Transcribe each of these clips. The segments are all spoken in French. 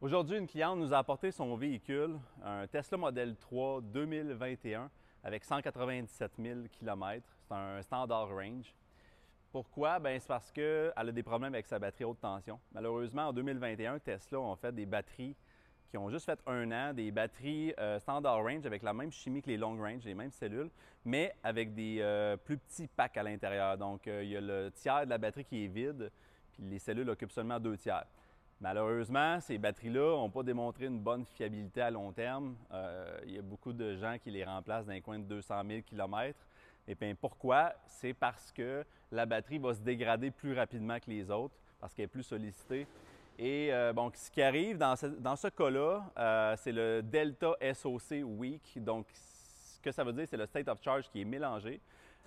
Aujourd'hui, une cliente nous a apporté son véhicule, un Tesla Model 3 2021 avec 197 000 km. C'est un standard range. Pourquoi? Ben, c'est parce qu'elle a des problèmes avec sa batterie haute tension. Malheureusement, en 2021, Tesla ont fait des batteries qui ont juste fait 1 an, des batteries standard range avec la même chimie que les long range, les mêmes cellules, mais avec des plus petits packs à l'intérieur. Donc, il y a le tiers de la batterie qui est vide, puis les cellules occupent seulement 2 tiers. Malheureusement, ces batteries-là n'ont pas démontré une bonne fiabilité à long terme. Il y a beaucoup de gens qui les remplacent dans les coins de 200 000 km. Et bien pourquoi? C'est parce que la batterie va se dégrader plus rapidement que les autres, parce qu'elle est plus sollicitée. Et donc, ce qui arrive dans ce cas-là, c'est le Delta SOC Weak. Donc, ce que ça veut dire, c'est le state of charge qui est mélangé.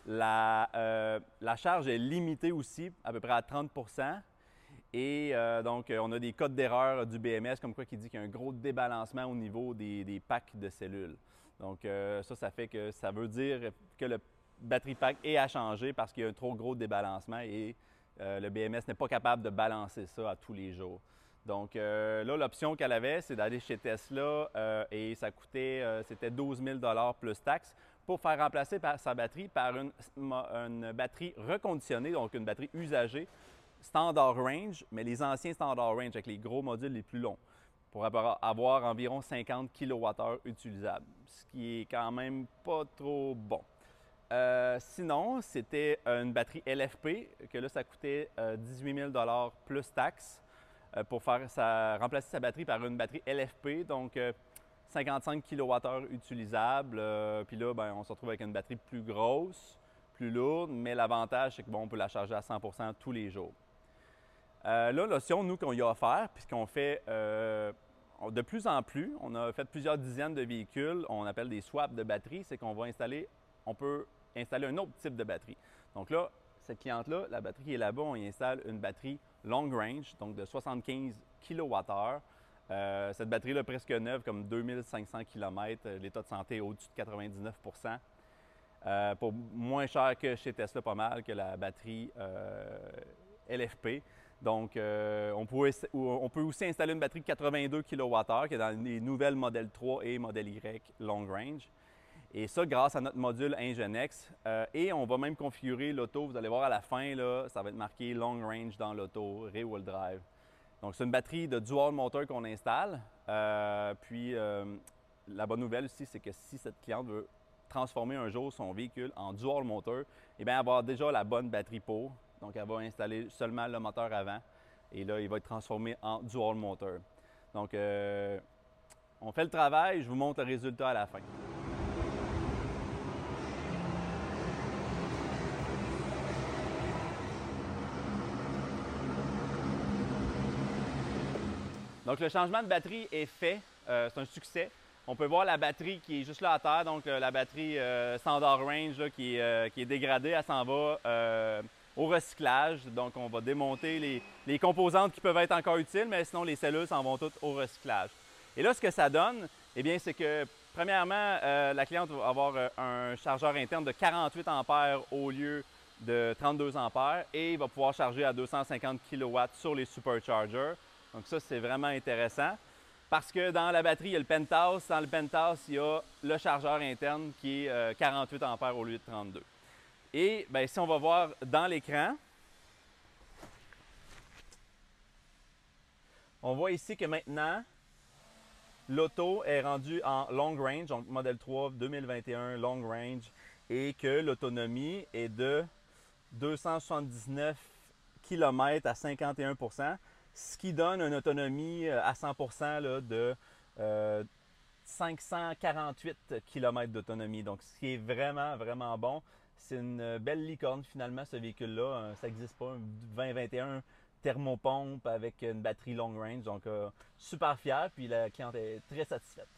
La charge est limitée aussi, à peu près à 30 et donc, on a des codes d'erreur du BMS, comme quoi qui dit qu'il y a un gros débalancement au niveau des packs de cellules. Donc, ça fait que ça veut dire que le battery pack est à changer parce qu'il y a un trop gros débalancement et le BMS n'est pas capable de balancer ça à tous les jours. Donc, là, l'option qu'elle avait, c'est d'aller chez Tesla et ça coûtait, c'était 12 000 plus taxes pour faire remplacer sa batterie par une batterie reconditionnée, donc une batterie usagée standard range, mais les anciens standard range avec les gros modules les plus longs pour avoir environ 50 kWh utilisables, ce qui est quand même pas trop bon. Sinon, c'était une batterie LFP, que là, ça coûtait 18 000 plus taxes pour remplacer sa batterie par une batterie LFP, donc 55 kWh utilisables. Puis là, ben, on se retrouve avec une batterie plus grosse, plus lourde, mais l'avantage, c'est que bon, on peut la charger à 100 tous les jours. Là, l'option, nous, qu'on y a offert, puisqu'on fait de plus en plus, on a fait plusieurs dizaines de véhicules, on appelle des swaps de batterie, c'est qu'on on peut installer un autre type de batterie. Donc là, cette cliente-là, la batterie qui est là-bas, on y installe une batterie long range, donc de 75 kWh. Cette batterie-là, presque neuve, comme 2500 km, l'état de santé est au-dessus de 99 pour moins cher que chez Tesla, pas mal, que la batterie LFP. Donc, on peut aussi installer une batterie de 82 kWh qui est dans les nouvelles Model 3 et Model Y Long Range. Et ça, grâce à notre module Ngenex. Et on va même configurer l'auto. Vous allez voir à la fin, là, ça va être marqué Long Range dans l'auto, Rear-Wheel Drive. Donc, c'est une batterie de dual motor qu'on installe. La bonne nouvelle aussi, c'est que si cette cliente veut transformer un jour son véhicule en dual motor, eh bien, elle va avoir déjà la bonne batterie pour. Donc, elle va installer seulement le moteur avant. Et là, il va être transformé en dual motor. Donc, on fait le travail. Je vous montre le résultat à la fin. Donc, le changement de batterie est fait. C'est un succès. On peut voir la batterie qui est juste là à terre, donc la batterie standard range là, qui est dégradée, elle s'en va au recyclage. Donc, on va démonter les composantes qui peuvent être encore utiles, mais sinon, les cellules s'en vont toutes au recyclage. Et là, ce que ça donne, eh bien, c'est que, premièrement, la cliente va avoir un chargeur interne de 48 ampères au lieu de 32 ampères et il va pouvoir charger à 250 kW sur les superchargers. Donc ça, c'est vraiment intéressant parce que dans la batterie, il y a le penthouse. Dans le penthouse, il y a le chargeur interne qui est 48 ampères au lieu de 32. Et bien, si on va voir dans l'écran, on voit ici que maintenant, l'auto est rendue en long range, donc Model 3 2021 long range, et que l'autonomie est de 279 km à 51 ce qui donne une autonomie à 100 là, de 548 km d'autonomie. Donc, ce qui est vraiment, vraiment bon. C'est une belle licorne finalement, ce véhicule-là. Ça n'existe pas, un 2021 thermopompe avec une batterie long range. Donc, super fier, puis la cliente est très satisfaite.